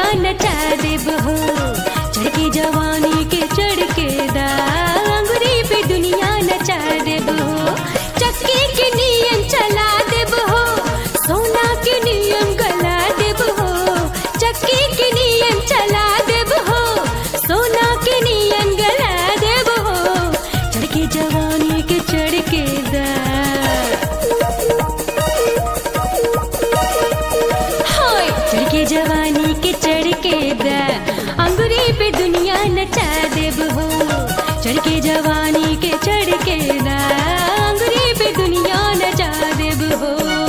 दुनिया नचा देब हो। चढ़ के जवानी के चढ़ के दा अंगुरी पे दुनिया नचा देब हो। चक्की के नियन चला देब हो, सोना के नियन गला देब हो। चक्की के नियन चला देब हो, सोना के नियन गला देब हो। चढ़ के जवानी के चढ़ के दा चढ़ के जवानी के चढ़ के दा अंगुरी पे दुनिया नचा देब हो। चढ़ के जवानी के चढ़ के दा अंगुरी पे दुनिया नचा देब हो।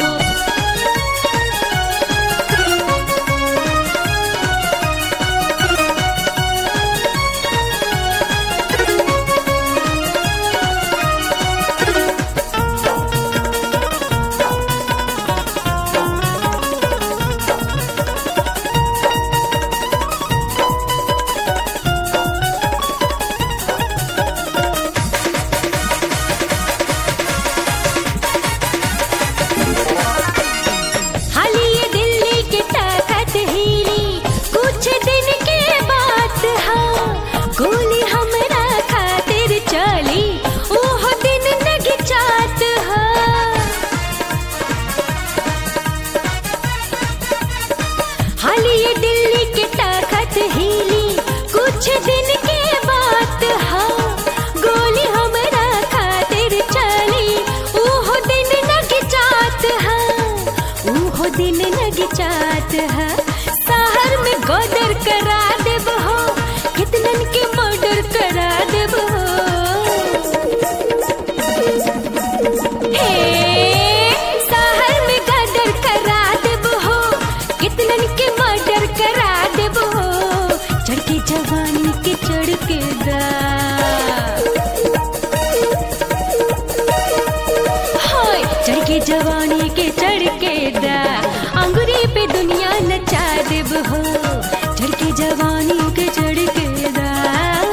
गोली हमरा खातिर चली ओह दिन नगी चात हा। हालिए दिल्ली के ताकत हिली कुछ दिन के बात हा। गोली हमरा खातिर चली ओह दिन नगी चात हा, ओह दिन नगी चात हा। शहर में गदर करा देब हो, कितनन के मर्डर करा देब हो। शहर में गदर करा देब हो, कितनन के मर्डर करा देब हो। चढ़ के जवानी के चढ़ के दा चढ़ के जवानी के चढ़ के दा अंगुरी पे दुनिया नचा देब हो। चढ़ के जवानी के चढ़ के दा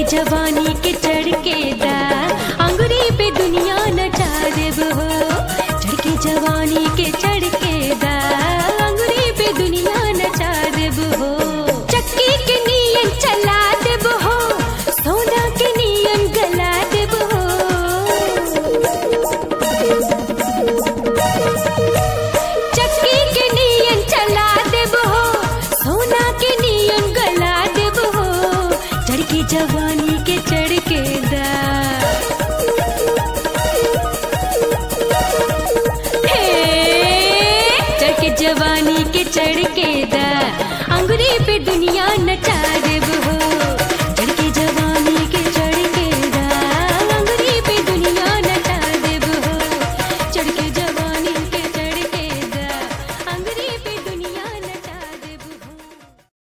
जवानी के चढ़ के दा अंगुरी पे दुनिया नचा देब हो चढ़ के जवानी के चढ़ के दा अंगुरी पे दुनिया नचा देब हो चक्की के नियन चला देब हो सोना के नियन गला देब हो चक्की के नियन चला देब हो सोना के नियन गला देब हो चढ़ के जवानी के चढ़ के दा हे चढ़ के जवानी के चढ़ के दा